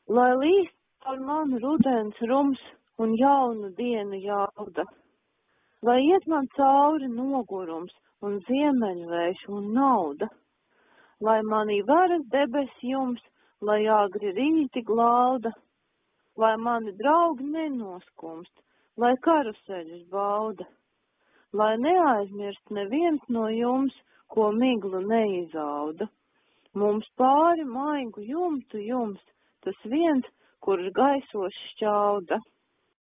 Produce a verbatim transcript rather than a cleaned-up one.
Lai līst par manu rudens rums un jaunu dienu jauda, lai iet man cauri nogurums un ziemeļvējš un nauda, lai manī varas debes jums, lai agri rīti glauda, lai mani draugi nenoskumst, lai karuseļus bauda, lai neaizmirst neviens no jums, ko miglu neizauda. Mums pāri maigu jumtu jums, tas viens, kurš gaisos šķauda.